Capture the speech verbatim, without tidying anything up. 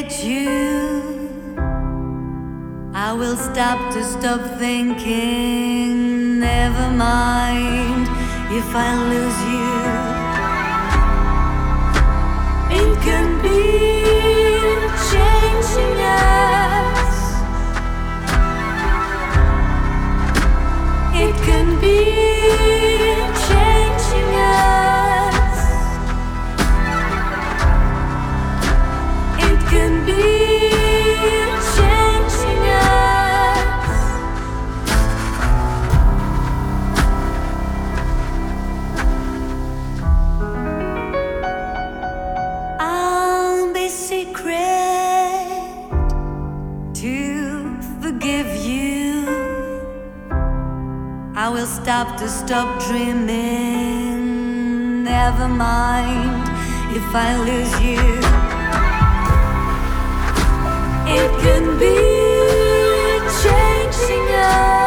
get you, I will stop to stop thinking. Never mind if I lose you. It can be changing us. It can be changing us. It can be changing us. I'll be secret to forgive you. I will stop to stop dreaming. Never mind if I lose you. It can be changing us.